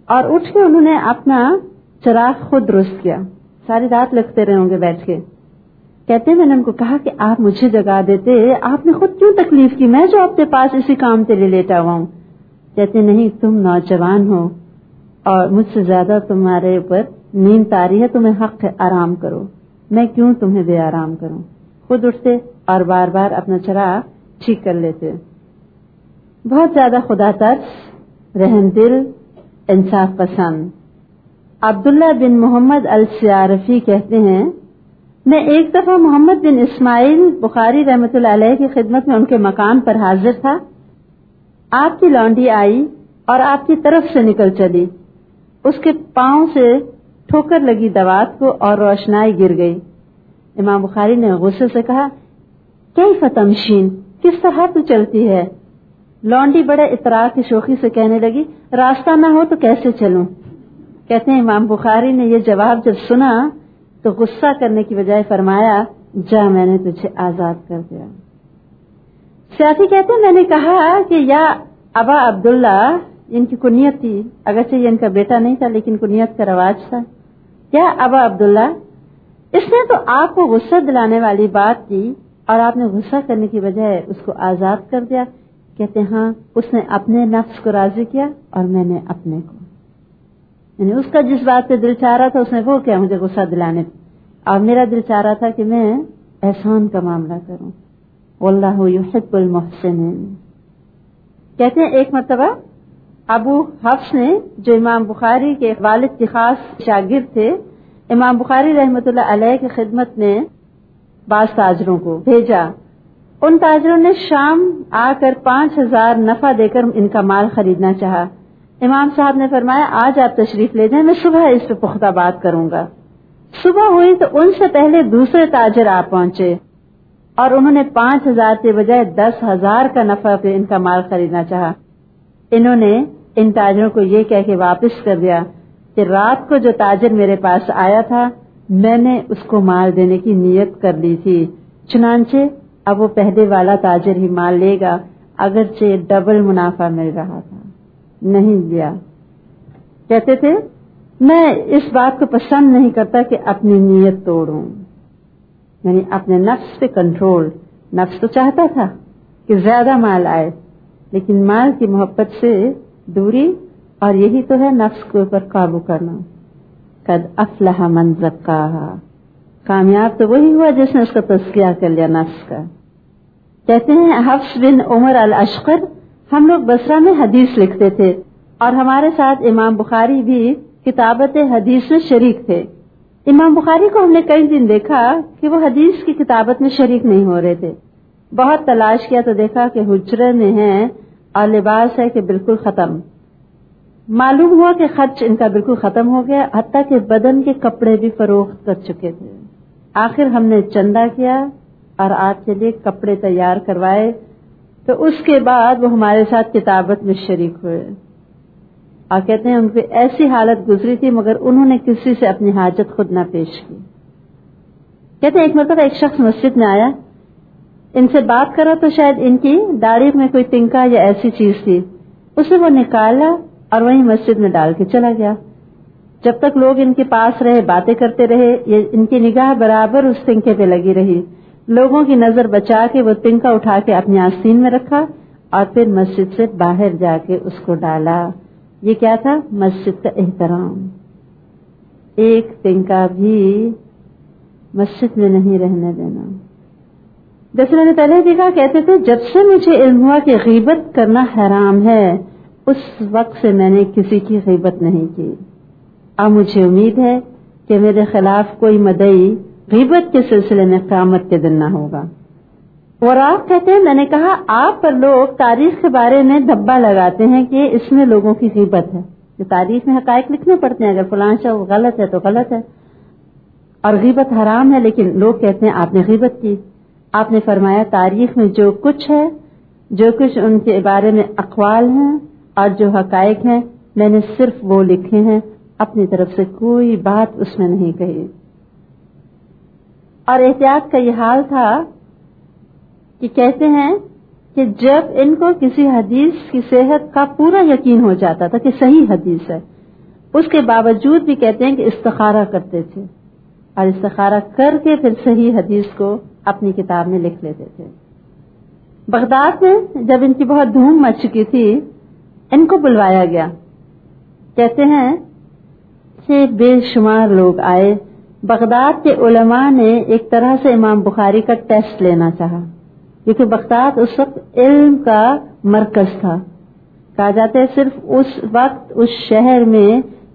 اور اٹھ کے انہوں نے اپنا چراغ خود درست کیا. ساری رات لگتے رہے ہوں گے بیٹھ کے. کہتے ہیں میں نے ان کو کہا کہ آپ مجھے جگا دیتے, آپ نے خود کیوں تکلیف کی, میں جو آپ کے پاس اسی کام کے لیے لیٹا ہوا ہوں. کہتے نہیں, تم نوجوان ہو اور مجھ سے زیادہ تمہارے اوپر نیند طاری ہے, تمہیں حق ہے آرام کرو, میں کیوں تمہیں بے آرام کروں. خود اٹھتے اور بار بار اپنا چراغ ٹھیک کر لیتے. بہت زیادہ خدا ترس, رحم دل, انصاف پسند. عبداللہ بن محمد السیارفی کہتے ہیں میں ایک دفعہ محمد بن اسماعیل بخاری رحمۃ اللہ علیہ کی خدمت میں ان کے مقام پر حاضر تھا. آپ کی لونڈی آئی اور آپ کی طرف سے نکل چلی. اس کے پاؤں سے ٹھوکر لگی دوات کو اور روشنائی گر گئی. امام بخاری نے غصے سے کہا کیف تمشین, کس طرح تو چلتی ہے. لونڈی بڑے اطراء کی شوخی سے کہنے لگی راستہ نہ ہو تو کیسے چلوں. کہتے ہیں امام بخاری نے یہ جواب جب سنا تو غصہ کرنے کی بجائے فرمایا جا, میں نے تجھے آزاد کر دیا. سیاسی کہتے ہیں میں نے کہا کہ یا ابا عبداللہ, ان کی کنیت تھی, اگرچہ یہ ان کا بیٹا نہیں تھا لیکن کنیت کا رواج تھا. یا ابا عبداللہ, اس نے تو آپ کو غصہ دلانے والی بات کی اور آپ نے غصہ کرنے کی بجائے اس کو آزاد کر دیا. کہتے ہیں ہاں, اس نے اپنے نفس کو راضی کیا اور میں نے اپنے کو, یعنی اس کا جس بات پہ دل چاہ رہا تھا اس نے وہ کیا مجھے غصہ دلانے, اور میرا دل چاہ رہا تھا کہ میں احسان کا معاملہ کروں. واللہ یحب المحسنین. کہتے ہیں ایک مرتبہ ابو حفص نے, جو امام بخاری کے والد کے خاص شاگرد تھے, امام بخاری رحمۃ اللہ علیہ کی خدمت میں بعض تاجروں کو بھیجا. ان تاجروں نے شام آ کر 5,000 نفع دے کر ان کا مال خریدنا چاہا. امام صاحب نے فرمایا آج آپ تشریف لے جائیں, میں صبح اس پہ پختہ بات کروں گا. صبح ہوئی تو ان سے پہلے دوسرے تاجر آ پہنچے اور انہوں نے 5,000 کے بجائے 10,000 کا نفع پہ ان کا مال خریدنا چاہا. انہوں نے ان تاجروں کو یہ کہہ کے واپس کر دیا کہ رات کو جو تاجر میرے پاس آیا تھا میں نے اس کو مال دینے کی نیت کر لی تھی, چنانچہ اب وہ پہلے والا تاجر ہی مال لے گا, اگرچہ ڈبل منافع مل رہا تھا. نہیں دیا. کہتے تھے میں اس بات کو پسند نہیں کرتا کہ اپنی نیت توڑوں, یعنی اپنے نفس پہ کنٹرول. نفس تو چاہتا تھا کہ زیادہ مال آئے, لیکن مال کی محبت سے دوری, اور یہی تو ہے نفس کے اوپر قابو کرنا. قد افلح من زکاہا, کامیاب تو وہی ہوا جس نے اس کا تزکیہ کر لیا نفس کا. کہتے ہیں حفص بن عمر الاشقر, ہم لوگ بصرہ میں حدیث لکھتے تھے اور ہمارے ساتھ امام بخاری بھی کتابت حدیث میں شریک تھے. امام بخاری کو ہم نے کئی دن دیکھا کہ وہ حدیث کی کتابت میں شریک نہیں ہو رہے تھے. بہت تلاش کیا تو دیکھا کہ حجرے میں ہیں اور لباس ہے کہ بالکل ختم. معلوم ہوا کہ خرچ ان کا بالکل ختم ہو گیا, حتیٰ کہ بدن کے کپڑے بھی فروخت کر چکے تھے. آخر ہم نے چندہ کیا اور آپ کے لیے کپڑے تیار کروائے, تو اس کے بعد وہ ہمارے ساتھ کتابت میں شریک ہوئے. اور کہتے ہیں ان پہ ایسی حالت گزری تھی مگر انہوں نے کسی سے اپنی حاجت خود نہ پیش کی. کہتے ہیں ایک مرتبہ ایک شخص مسجد میں آیا, ان سے بات کرا تو شاید ان کی داڑھی میں کوئی تنکا یا ایسی چیز تھی, اسے وہ نکالا اور وہیں مسجد میں ڈال کے چلا گیا. جب تک لوگ ان کے پاس رہے باتیں کرتے رہے, یہ ان کی نگاہ برابر اس تنکے پہ لگی رہی. لوگوں کی نظر بچا کے وہ تنکا اٹھا کے اپنی آستین میں رکھا اور پھر مسجد سے باہر جا کے اس کو ڈالا. یہ کیا تھا؟ مسجد کا احترام. ایک تنکا بھی مسجد میں نہیں رہنے دینا. جیسے میں نے پہلے دیکھا, کہتے تھے جب سے مجھے علم ہوا کہ غیبت کرنا حرام ہے اس وقت سے میں نے کسی کی غیبت نہیں کی. اب مجھے امید ہے کہ میرے خلاف کوئی مدعی غیبت کے سلسلے میں قیامت کے دن نہ ہوگا. اور آپ کہتے ہیں میں نے کہا آپ پر لوگ تاریخ کے بارے میں دھبا لگاتے ہیں کہ اس میں لوگوں کی غیبت ہے. جو تاریخ میں حقائق لکھنے پڑتے ہیں, اگر فلاں شخص غلط ہے تو غلط ہے اور غیبت حرام ہے, لیکن لوگ کہتے ہیں آپ نے غیبت کی. آپ نے فرمایا تاریخ میں جو کچھ ہے, جو کچھ ان کے بارے میں اقوال ہیں اور جو حقائق ہیں, میں نے صرف وہ لکھے ہیں, اپنی طرف سے کوئی بات اس میں نہیں کہی. اور احتیاط کا یہ حال تھا کہ کہتے ہیں کہ جب ان کو کسی حدیث کی صحت کا پورا یقین ہو جاتا تھا کہ صحیح حدیث ہے, اس کے باوجود بھی کہتے ہیں کہ استخارہ کرتے تھے اور استخارہ کر کے پھر صحیح حدیث کو اپنی کتاب میں لکھ لیتے تھے. بغداد میں جب ان کی بہت دھوم مچ چکی تھی ان کو بلوایا گیا. کہتے ہیں کہ بے شمار لوگ آئے. بغداد کے علماء نے ایک طرح سے امام بخاری کا ٹیسٹ لینا چاہا کیونکہ بغداد اس وقت علم کا مرکز تھا. کہا جاتا ہے صرف اس وقت اس شہر میں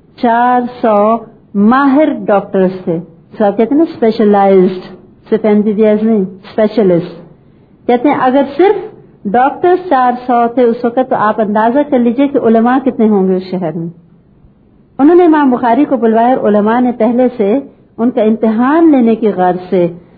400 ماہر ڈاکٹرز تھے. سب کہتے ہیں نا اسپیشلائزڈ, صرف MBBS نہیں, اسپیشلسٹ. کہتے ہیں اگر صرف ڈاکٹرز 400 تھے اس وقت تو آپ اندازہ کر لیجئے کہ علماء کتنے ہوں گے اس شہر میں. انہوں نے امام بخاری کو بلوایا اور علماء نے پہلے سے ان کا امتحان لینے کی غرض سے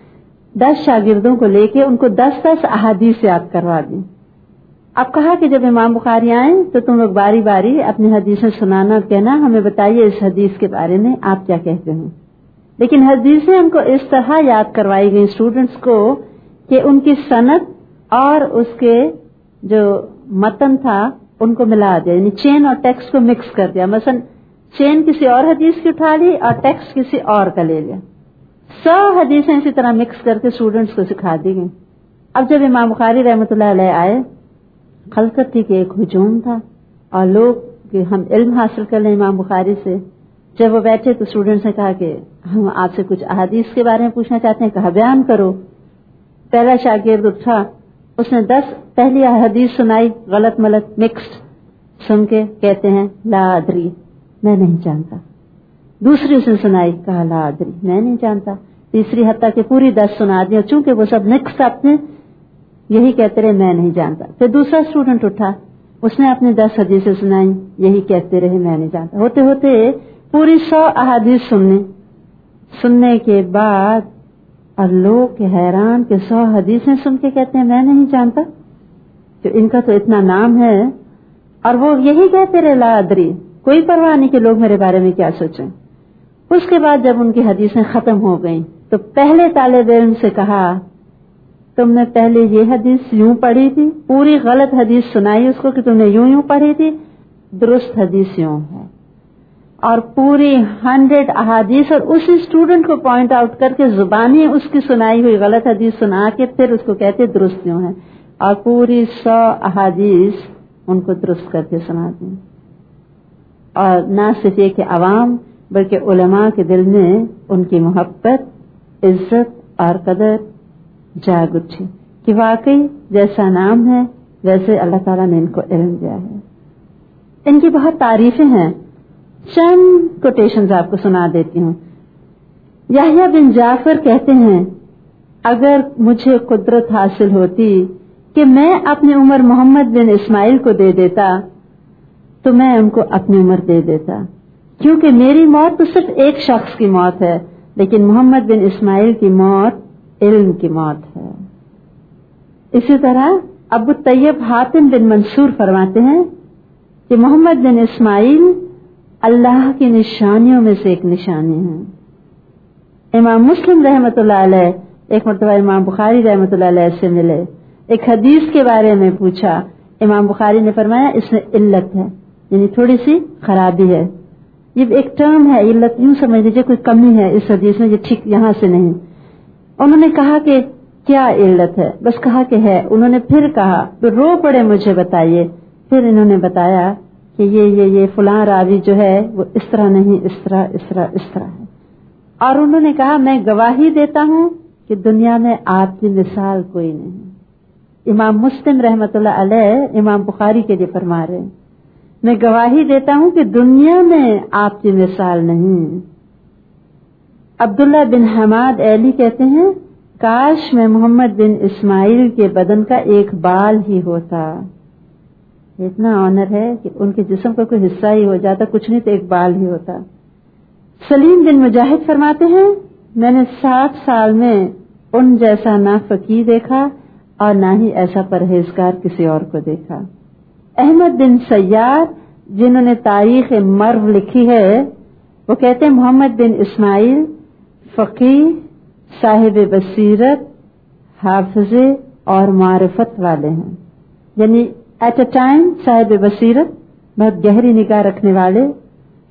10 شاگردوں کو لے کے ان کو 10 احادیث یاد کروا دی. اب کہا کہ جب امام بخاری آئیں تو تم لوگ باری باری اپنی حدیثیں سنانا اور کہنا ہمیں بتائیے اس حدیث کے بارے میں آپ کیا کہتے ہیں. لیکن حدیثیں ان کو اس طرح یاد کروائی گئی اسٹوڈنٹس کو کہ ان کی سند اور اس کے جو متن تھا ان کو ملا دیا, یعنی چین اور ٹیکسٹ کو مکس کر دیا. مثلا چین کسی اور حدیث کی اٹھا لی اور ٹیکسٹ کسی اور کا لے لیا. 100 حدیثیں اسی طرح مکس کر کے اسٹوڈنٹس کو سکھا دی گئی. اب جب امام بخاری رحمۃ اللہ علیہ آئے, خلقت تھی کہ ایک ہجوم تھا اور لوگ کہ ہم علم حاصل کر لیں امام بخاری سے. جب وہ بیٹھے تو اسٹوڈنٹس نے کہا کہ ہم آپ سے کچھ احادیث کے بارے میں پوچھنا چاہتے ہیں. کہا بیان کرو. پہلا شاگرد اٹھا, اس نے 10 پہلی حدیث سنائی, غلط ملط مکسڈ سن کے کہتے ہیں لا ادری, میں نہیں جانتا. دوسری اس نے سنائی, کہا لا ادری, میں نہیں جانتا. تیسری حتیٰ کہ پوری 10 سنا دی, اور چونکہ وہ سب مکس اپنے یہی کہتے رہے میں نہیں جانتا. پھر دوسرا اسٹوڈنٹ اٹھا, اس نے اپنی 10 حدیثیں سنائی, یہی کہتے رہے میں نہیں جانتا. ہوتے ہوتے پوری 100 احادیث سننے کے بعد اور لوگ حیران کہ 100 حدیثیں سن کے کہتے ہیں میں نہیں جانتا, کہ ان کا تو اتنا نام ہے, اور وہ یہی کہتے رہے لا ادری, کوئی پرواہ نہیں کہ لوگ میرے بارے میں کیا سوچیں. اس کے بعد جب ان کی حدیثیں ختم ہو گئیں تو پہلے طالب علم سے کہا تم نے پہلے یہ حدیث یوں پڑھی تھی, پوری غلط حدیث سنائی اس کو کہ تم نے یوں پڑھی تھی, درست حدیث یوں ہے. اور پوری 100 احادیث اور اسی اسٹوڈنٹ کو پوائنٹ آؤٹ کر کے زبانی اس کی سنائی ہوئی غلط حدیث سنا کے پھر اس کو کہتے درست یوں ہے, اور پوری 100 احادیث ان کو درست کر کے سنا دیں. اور نہ صرف یہ کہ عوام بلکہ علماء کے دل میں ان کی محبت, عزت اور قدر جاگ اٹھی کہ واقعی جیسا نام ہے ویسے اللہ تعالیٰ نے ان کو علم دیا ہے. ان کی بہت تعریفیں ہیں, چند کوٹیشنز آپ کو سنا دیتی ہوں. یحییٰ بن جعفر کہتے ہیں اگر مجھے قدرت حاصل ہوتی کہ میں اپنی عمر محمد بن اسماعیل کو دے دیتا تو میں ان کو اپنی عمر دے دیتا, کیونکہ میری موت تو صرف ایک شخص کی موت ہے, لیکن محمد بن اسماعیل کی موت علم کی موت ہے. اسی طرح ابو طیب حاتم بن منصور فرماتے ہیں کہ محمد بن اسماعیل اللہ کی نشانیوں میں سے ایک نشانی ہے. امام مسلم رحمۃ اللہ علیہ ایک مرتبہ امام بخاری رحمۃ اللہ علیہ سے ملے, ایک حدیث کے بارے میں پوچھا. امام بخاری نے فرمایا اس میں علت ہے, یعنی تھوڑی سی خرابی ہے. یہ ایک ٹرم ہے علت, یوں سمجھ لیجیے کوئی کمی ہے اس حدیث میں, یہ ٹھیک یہاں سے نہیں. انہوں نے کہا کہ کیا علت ہے, بس کہا کہ ہے. انہوں نے پھر کہا تو رو پڑے مجھے بتائیے. پھر انہوں نے بتایا کہ یہ فلاں راوی جو ہے وہ اس طرح نہیں, اس طرح ہے. اور انہوں نے کہا میں گواہی دیتا ہوں کہ دنیا میں آپ کی مثال کوئی نہیں. امام مسلم رحمۃ اللہ علیہ امام بخاری کے لیے فرما رہے ہیں میں گواہی دیتا ہوں کہ دنیا میں آپ کی مثال نہیں. عبداللہ بن حماد ایلی کہتے ہیں کاش میں محمد بن اسماعیل کے بدن کا ایک بال ہی ہوتا. اتنا آنر ہے کہ ان کے جسم کا کوئی حصہ ہی ہو جاتا, کچھ نہیں تو ایک بال ہی ہوتا. سلیم بن مجاہد فرماتے ہیں میں نے 60 سال میں ان جیسا نہ فقیہ دیکھا اور نہ ہی ایسا پرہیزگار کسی اور کو دیکھا. احمد بن سیار جنہوں نے تاریخ مرو لکھی ہے وہ کہتے ہیں محمد بن اسماعیل فقیہ, صاحب بصیرت, حافظ اور معرفت والے ہیں. یعنی ایٹ اے ٹائم صاحب بصیرت, بہت گہری نگاہ رکھنے والے,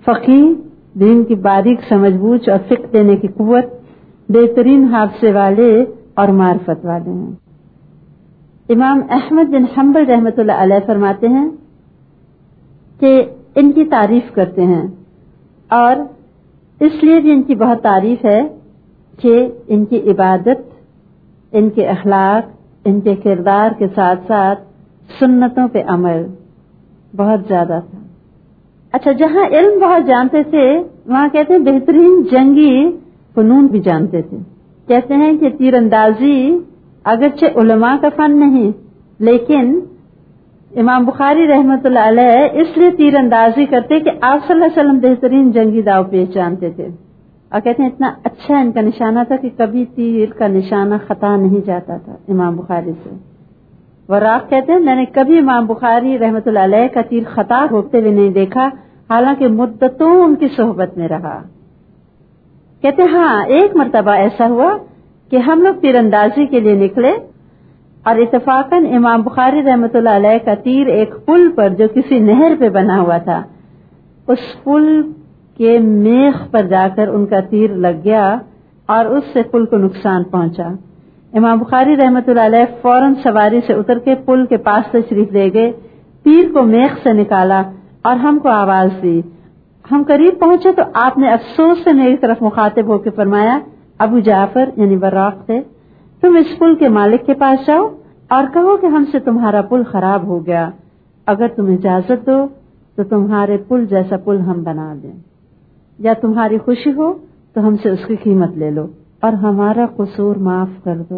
فقih، دین کی باریک سمجھ بوجھ اور فقہ دینے کی قوت، بہترین حافظے والے اور معرفت والے ہیں۔ امام احمد بن حنبل رحمۃ اللہ علیہ فرماتے ہیں کہ ان کی تعریف کرتے ہیں، اور اس لیے بھی ان کی بہت تعریف ہے کہ ان کی عبادت، ان کے اخلاق، ان کے کردار کے ساتھ ساتھ سنتوں پہ عمل بہت زیادہ تھا۔ اچھا، جہاں علم بہت جانتے تھے وہاں کہتے ہیں بہترین جنگی فنون بھی جانتے تھے۔ کہتے ہیں کہ تیر اندازی اگرچہ علماء کا فن نہیں، لیکن امام بخاری رحمۃ اللہ علیہ اس لیے تیر اندازی کرتے کہ آپ صلی اللہ علیہ وسلم بہترین جنگی داؤ پیش جانتے تھے، اور کہتے ہیں اتنا اچھا ان کا نشانہ تھا کہ کبھی تیر کا نشانہ خطا نہیں جاتا تھا امام بخاری سے۔ وراق کہتے ہیں میں نے کبھی امام بخاری رحمۃ اللہ علیہ کا تیر خطا ہوتے ہوئے نہیں دیکھا، حالانکہ مدتوں ان کی صحبت میں رہا۔ کہتے ہیں ہاں، ایک مرتبہ ایسا ہوا کہ ہم لوگ تیر اندازی کے لیے نکلے، اور اتفاقاً امام بخاری رحمۃ اللہ علیہ کا تیر ایک پل پر جو کسی نہر پہ بنا ہوا تھا، اس پل کے میخ پر جا کر ان کا تیر لگ گیا اور اس سے پل کو نقصان پہنچا۔ امام بخاری رحمۃ اللہ علیہ فوراً سواری سے اتر کے پل کے پاس تشریف لے گئے، تیر کو میخ سے نکالا اور ہم کو آواز دی۔ ہم قریب پہنچے تو آپ نے افسوس سے میری طرف مخاطب ہو کے فرمایا، ابو جعفر یعنی وراق تھے، تم اس پل کے مالک کے پاس جاؤ اور کہو کہ ہم سے تمہارا پل خراب ہو گیا، اگر تم اجازت دو تو تمہارے پل جیسا پل ہم بنا دیں، یا تمہاری خوشی ہو تو ہم سے اس کی قیمت لے لو اور ہمارا قصور معاف کر دو۔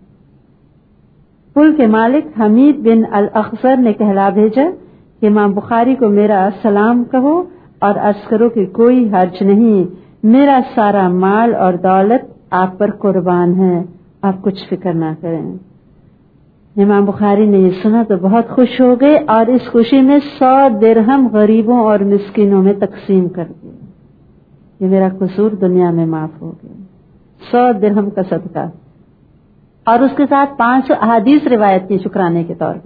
پل کے مالک حمید بن الاخضر نے کہلا بھیجا کہ امام بخاری کو میرا سلام کہو اور عرض کرو کہ کوئی حرج نہیں، میرا سارا مال اور دولت آپ پر قربان ہے، آپ کچھ فکر نہ کریں۔ امام بخاری نے یہ سنا تو بہت خوش ہو گئے اور اس خوشی میں 100 درہم غریبوں اور مسکینوں میں تقسیم کر دیے۔ یہ میرا قصور دنیا میں معاف ہو گیا، 100 درہم کا صدقہ، اور اس کے ساتھ 500 احادیث روایت کی شکرانے کے طور پہ۔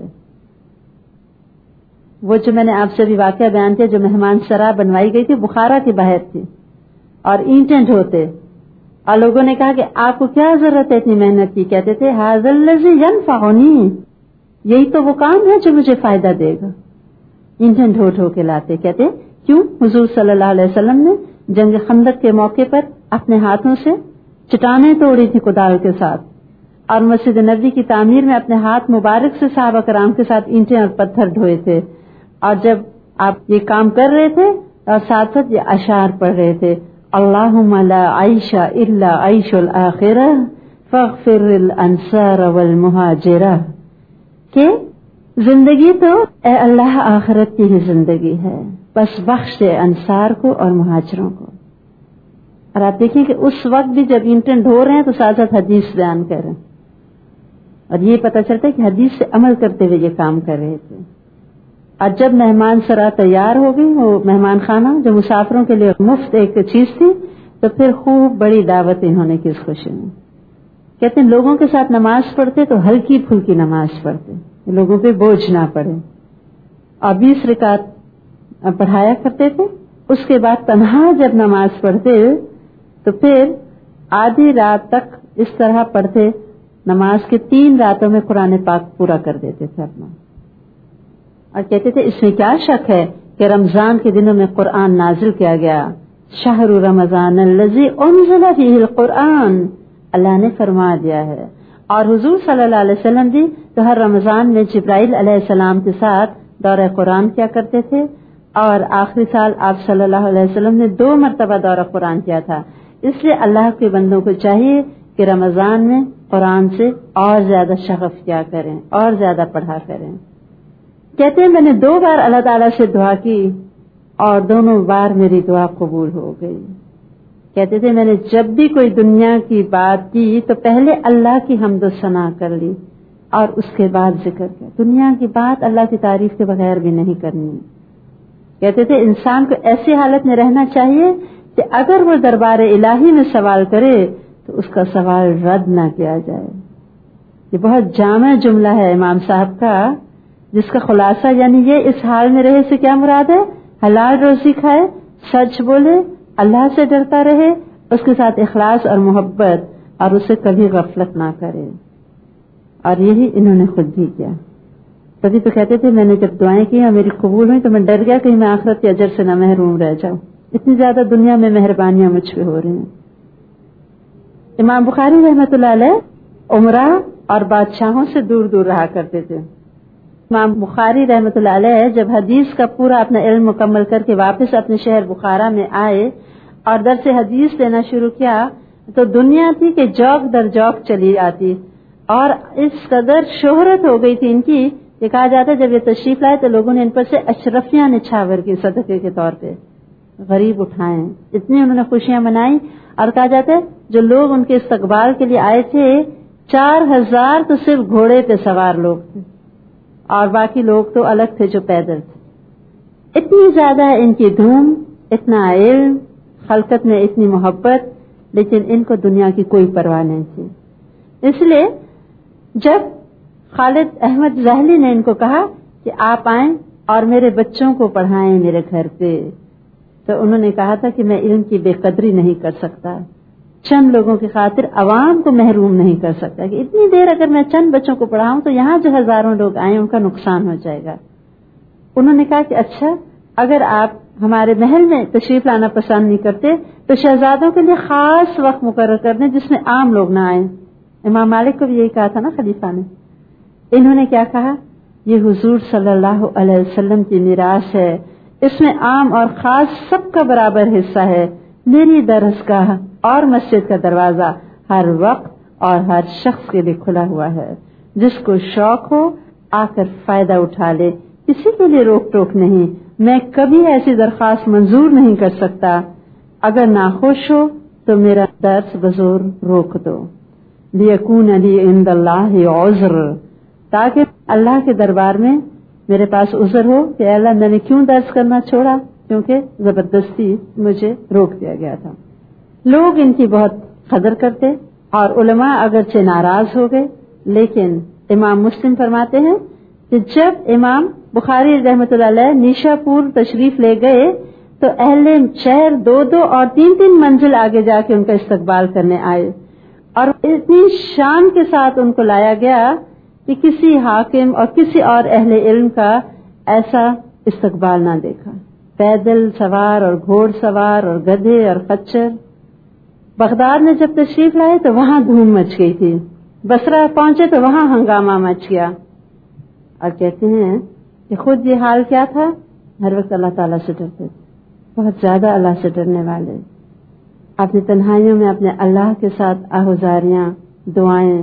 وہ جو میں نے آپ سے بھی واقعہ بیان کیا، جو مہمان سرا بنوائی گئی تھی، بخارا کی باہر تھی اور اینٹیں ڈھوتے، اور لوگوں نے کہا کہ آپ کو کیا ضرورت ہے اتنی محنت کی؟ کہتے تھے ھذا الذی ینفعنی، یہی تو وہ کام ہے جو مجھے فائدہ دے گا۔ اینٹیں ڈھو ڈھو کے لاتے۔ کہتے کیوں؟ حضور صلی اللہ علیہ وسلم نے جنگ خندق کے موقع پر اپنے ہاتھوں سے چٹانیں توڑی تھی کدال کے ساتھ، اور مسجد نبوی کی تعمیر میں اپنے ہاتھ مبارک سے صحابہ کرام کے ساتھ اینٹیں اور پتھر ڈھوئے تھے، اور جب آپ یہ کام کر رہے تھے اور ساتھ ساتھ یہ اشعار پڑھ رہے تھے، اللہم لا عیش الا عیش الآخرہ فاغفر الانصار والمہاجرہ، کہ زندگی تو اے اللہ آخرت کی ہی زندگی ہے، بس بخش دے انصار کو اور مہاجروں کو۔ اور آپ دیکھیں کہ اس وقت بھی جب اینٹیں ڈھو رہے ہیں تو ساتھ ساتھ حدیث بیان کر رہے ہیں، اور یہ پتہ چلتا ہے کہ حدیث سے عمل کرتے ہوئے یہ کام کر رہے تھے۔ اور جب مہمان سرا تیار ہو گئی، وہ مہمان خانہ جو مسافروں کے لیے مفت ایک چیز تھی، تو پھر خوب بڑی دعوت انہوں نے کی اس خوشی میں۔ کہتے ہیں لوگوں کے ساتھ نماز پڑھتے تو ہلکی پھلکی نماز پڑھتے، لوگوں پہ بوجھ نہ پڑے، اور 20 رکعت پڑھایا کرتے تھے۔ اس کے بعد تنہا جب نماز پڑھتے تو پھر آدھی رات تک اس طرح پڑھتے، نماز کے 3 راتوں میں قرآن پاک پورا کر دیتے تھے اپنا۔ اور کہتے تھے اس میں کیا شک ہے کہ رمضان کے دنوں میں قرآن نازل کیا گیا، شہر رمضان الذی انزل فیہ القرآن، اللہ نے فرما دیا ہے۔ اور حضور صلی اللہ علیہ وسلم بھی تو ہر رمضان میں جبرائیل علیہ السلام کے ساتھ دورہ قرآن کیا کرتے تھے، اور آخری سال آپ صلی اللہ علیہ وسلم نے 2 مرتبہ دورہ قرآن کیا تھا۔ اس لیے اللہ کے بندوں کو چاہیے کہ رمضان میں قرآن سے اور زیادہ شغف کیا کریں اور زیادہ پڑھا کریں۔ کہتے ہیں میں نے 2 بار اللہ تعالیٰ سے دعا کی اور دونوں بار میری دعا قبول ہو گئی۔ کہتے تھے میں نے جب بھی کوئی دنیا کی بات کی تو پہلے اللہ کی حمد و ثنا کر لی اور اس کے بعد ذکر کیا، دنیا کی بات اللہ کی تعریف کے بغیر بھی نہیں کرنی۔ کہتے تھے انسان کو ایسی حالت میں رہنا چاہیے کہ اگر وہ دربار الہی میں سوال کرے تو اس کا سوال رد نہ کیا جائے۔ یہ بہت جامع جملہ ہے امام صاحب کا، جس کا خلاصہ یعنی یہ اس حال میں رہے سے کیا مراد ہے؟ حلال روزی کھائے، سچ بولے, اللہ سے ڈرتا رہے, اس کے ساتھ اخلاص اور محبت, اور اسے کبھی غفلت نہ کرے. اور یہی انہوں نے خود بھی کیا. تبھی تو کہتے تھے میں نے جب دعائیں کی اور میری قبول ہوئی تو میں ڈر گیا کہ میں آخرت کے اجر سے نہ محروم رہ جاؤں. اتنی زیادہ دنیا میں مہربانیاں مجھ پہ ہو رہی ہیں. امام بخاری رحمۃ اللہ علیہ عمرہ اور بادشاہوں سے دور دور رہا کرتے تھے. امام بخاری رحمۃ اللہ علیہ جب حدیث کا پورا اپنا علم مکمل کر کے واپس اپنے شہر بخارا میں آئے اور درس حدیث دینا شروع کیا تو دنیا تھی کہ جوک در جوک چلی آتی, اور اس قدر شہرت ہو گئی تھی ان کی کہ کہا جاتا جب یہ تشریف لائے تو لوگوں نے ان پر سے اشرفیاں نچھاور کی صدقے کے طور پہ غریب اٹھائے. اتنی انہوں نے خوشیاں منائی, اور کہا جاتا ہے جو لوگ ان کے استقبال کے لیے آئے تھے 4000 تو صرف گھوڑے پہ سوار لوگ تھے, اور باقی لوگ تو الگ تھے جو پیدل تھے. اتنی زیادہ ان کی دھوم, اتنا علم, خلقت میں اتنی محبت, لیکن ان کو دنیا کی کوئی پرواہ نہیں تھی. اس لیے جب خالد احمد زاہلی نے ان کو کہا کہ آپ آئیں اور میرے بچوں کو پڑھائیں میرے گھر پہ, تو انہوں نے کہا تھا کہ میں علم کی بے قدری نہیں کر سکتا, چند لوگوں کی خاطر عوام کو محروم نہیں کر سکتا کہ اتنی دیر اگر میں چند بچوں کو پڑھاؤں تو یہاں جو ہزاروں لوگ آئیں ان کا نقصان ہو جائے گا. انہوں نے کہا کہ اچھا اگر آپ ہمارے محل میں تشریف لانا پسند نہیں کرتے تو شہزادوں کے لیے خاص وقت مقرر کر دیں جس میں عام لوگ نہ آئیں. امام مالک کو بھی یہی کہا تھا نا خلیفہ نے. انہوں نے کیا کہا, یہ حضور صلی اللہ علیہ وسلم کی میراث ہے, اس میں عام اور خاص سب کا برابر حصہ ہے. میری درسگاہ اور مسجد کا دروازہ ہر وقت اور ہر شخص کے لیے کھلا ہوا ہے. جس کو شوق ہو آ کر فائدہ اٹھا لے, کسی کے لیے روک ٹوک نہیں. میں کبھی ایسی درخواست منظور نہیں کر سکتا. اگر ناخوش ہو تو میرا درس بزور روک دو. لیکون علی عند اللہ عذر, تاکہ اللہ کے دربار میں میرے پاس عذر ہو کہ اللہ میں نے کیوں درس کرنا چھوڑا, کیونکہ زبردستی مجھے روک دیا گیا تھا. لوگ ان کی بہت قدر کرتے اور علماء اگرچہ ناراض ہو گئے, لیکن امام مسلم فرماتے ہیں کہ جب امام بخاری رحمۃ اللہ علیہ نیشا پور تشریف لے گئے تو اہل شہر 2 اور 3 منزل آگے جا کے ان کا استقبال کرنے آئے, اور اتنی شان کے ساتھ ان کو لایا گیا کہ کسی حاکم اور کسی اور اہل علم کا ایسا استقبال نہ دیکھا. پیدل سوار اور گھوڑ سوار اور گدھے اور خچر. بغداد میں جب تشریف لائے تو وہاں دھوم مچ گئی تھی, بصرہ پہنچے تو وہاں ہنگامہ مچ گیا. اور کہتے ہیں کہ خود یہ حال کیا تھا, ہر وقت اللہ تعالیٰ سے ڈرتے تھے, بہت زیادہ اللہ سے ڈرنے والے. اپنی تنہائیوں میں اپنے اللہ کے ساتھ آہوزاریاں دعائیں.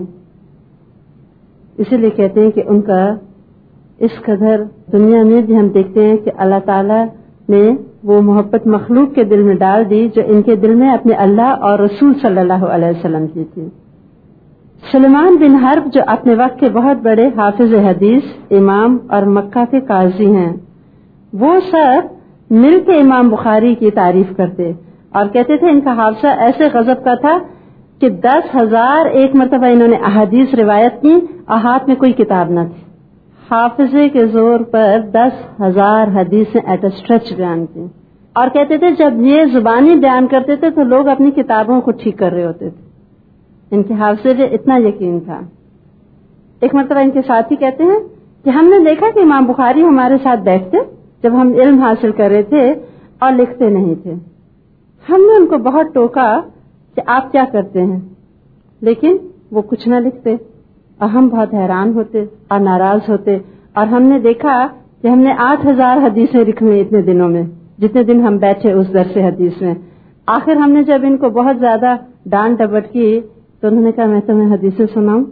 اسی لیے کہتے ہیں کہ ان کا اس قدر دنیا میں بھی ہم دیکھتے ہیں کہ اللہ تعالیٰ نے وہ محبت مخلوق کے دل میں ڈال دی جو ان کے دل میں اپنے اللہ اور رسول صلی اللہ علیہ وسلم کی تھی. سلیمان بن حرب جو اپنے وقت کے بہت بڑے حافظ حدیث, امام اور مکہ کے قاضی ہیں, وہ سب مل کے امام بخاری کی تعریف کرتے اور کہتے تھے ان کا حافظہ ایسے غضب کا تھا کہ 10,000 ایک مرتبہ انہوں نے احادیث روایت کی اور ہاتھ میں کوئی کتاب نہ تھی. حافظے کے زور پر 10,000 حدیثیں ایٹ اسٹریچ بیان کی, اور کہتے تھے جب یہ زبانی بیان کرتے تھے تو لوگ اپنی کتابوں کو ٹھیک کر رہے ہوتے تھے. ان کے حافظے پہ اتنا یقین تھا. ایک مرتبہ ان کے ساتھی کہتے ہیں کہ ہم نے دیکھا کہ امام بخاری ہمارے ساتھ بیٹھتے جب ہم علم حاصل کر رہے تھے اور لکھتے نہیں تھے. ہم نے ان کو بہت ٹوکا کہ آپ کیا کرتے ہیں, لیکن وہ کچھ نہ لکھتے, اور ہم بہت حیران ہوتے اور ناراض ہوتے. اور ہم نے دیکھا کہ ہم نے 8,000 حدیثیں لکھی اتنے دنوں میں, جتنے دن ہم بیٹھے اس درس حدیث میں. آخر ہم نے جب ان کو بہت زیادہ ڈانٹ ڈپٹ کی تو انہوں نے کہا میں تمہیں حدیثیں سناؤں,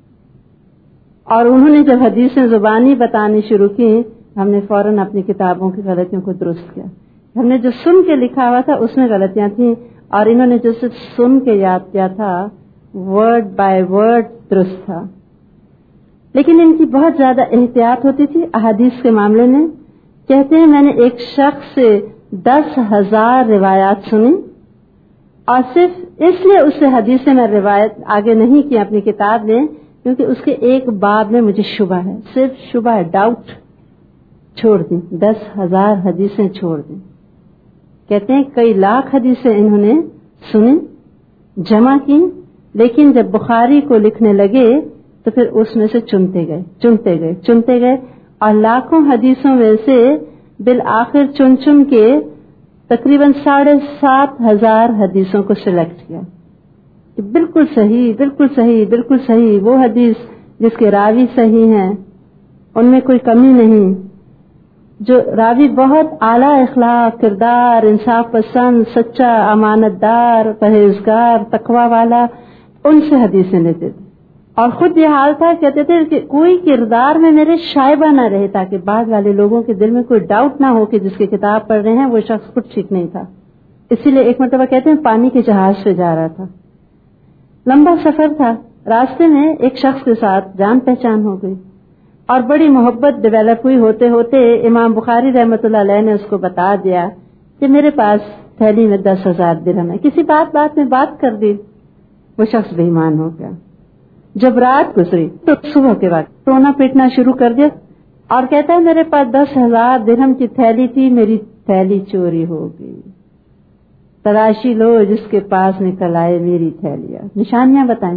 اور انہوں نے جب حدیثیں زبانی بتانی شروع کی ہم نے فوراً اپنی کتابوں کی غلطیوں کو درست کیا. ہم نے جو سن کے لکھا ہوا تھا اس میں غلطیاں تھیں, اور انہوں نے جو صرف سن کے یاد کیا تھا ورڈ بائی ورڈ درست تھا. لیکن ان کی بہت زیادہ احتیاط ہوتی تھی احادیث کے معاملے میں. کہتے ہیں میں نے ایک شخص سے 10,000 روایات سنی, اور صرف اس لیے اس سے حدیث میں روایت آگے نہیں کی اپنی کتاب میں کیونکہ اس کے ایک باب میں مجھے شبہ ہے, صرف شبہ ہے, ڈاؤٹ, چھوڑ دی. 10,000 حدیثیں چھوڑ دی. کہتے ہیں کئی لاکھ حدیثیں انہوں نے سنی، جمع کی، لیکن جب بخاری کو لکھنے لگے تو پھر اس میں سے چنتے گئے اور لاکھوں حدیثوں میں سے بالآخر چن کے تقریباً 7,500 حدیثوں کو سلیکٹ کیا. بالکل صحیح وہ حدیث جس کے راوی صحیح ہیں، ان میں کوئی کمی نہیں، جو راوی بہت اعلیٰ اخلاق، کردار، انصاف پسند، سچا، امانت دار، پرہیزگار، تقوی والا، ان سے حدیثیں لیتے تھے. اور خود یہ حال تھا، کہتے تھے کہ کوئی کردار میں میرے شائبہ نہ رہے تاکہ بعد والے لوگوں کے دل میں کوئی ڈاؤٹ نہ ہو کہ جس کی کتاب پڑھ رہے ہیں وہ شخص خود ٹھیک نہیں تھا. اسی لیے ایک مرتبہ کہتے ہیں پانی کے جہاز پہ جا رہا تھا، لمبا سفر تھا، راستے میں ایک شخص کے ساتھ جان پہچان ہو گئی اور بڑی محبت ڈیولپ ہوئی. ہوتے ہوتے امام بخاری رحمۃ اللہ علیہ نے اس کو بتا دیا کہ میرے پاس تھیلی میں 10,000 درہم ہے. کسی بات میں بات کر دی، وہ شخص بے ایمان ہو گیا. جب رات گزری تو صبح کے وقت رونا پیٹنا شروع کر دیا اور کہتا ہے میرے پاس 10,000 درہم کی تھیلی تھی، میری تھیلی چوری ہو گئی، تلاشی لو جس کے پاس نکل آئے میری تھیلیاں. نشانیاں بتائیں.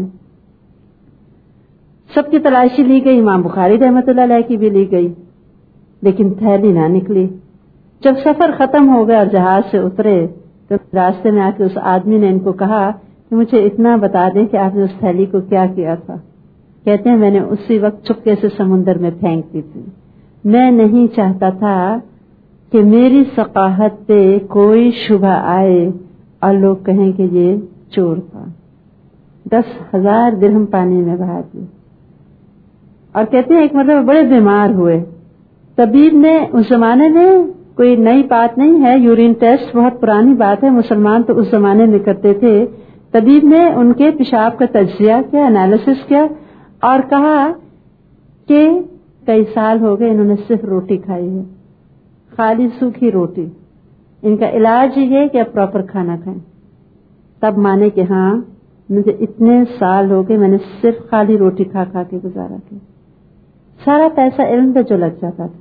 سب کی تلاشی لی گئی، امام بخاری رحمۃ اللہ علیہ کی بھی لی گئی، لیکن تھیلی نہ نکلی. جب سفر ختم ہو گیا اور جہاز سے اترے تو راستے میں آ کے اس آدمی نے ان کو کہا کہ مجھے اتنا بتا دیں کہ آپ نے اس تھیلی کو کیا کیا تھا. کہتے ہیں میں نے اسی وقت چپکے سے سمندر میں پھینک دی تھی. میں نہیں چاہتا تھا کہ میری ثقافت پہ کوئی شبہ آئے اور لوگ کہیں کہ یہ چور تھا. 10,000 درہم پانی میں بہا دی. اور کہتے ہیں ایک مرتبہ بڑے بیمار ہوئے. طبیب نے اس زمانے میں کوئی نئی بات نہیں ہے، یورین ٹیسٹ بہت پرانی بات ہے، مسلمان تو اس زمانے میں کرتے تھے. طبیب نے ان کے پیشاب کا تجزیہ کیا، انالیسس کیا اور کہا کہ کئی سال ہو گئے انہوں نے صرف روٹی کھائی ہے، خالی سوکھی روٹی. ان کا علاج یہ ہے کہ اب پراپر کھانا کھائیں. تب مانے کہ ہاں مجھے اتنے سال ہو گئے میں نے صرف خالی روٹی کھا کے گزارا کیا. سارا پیسہ علم پہ جو لگ جاتا تھا.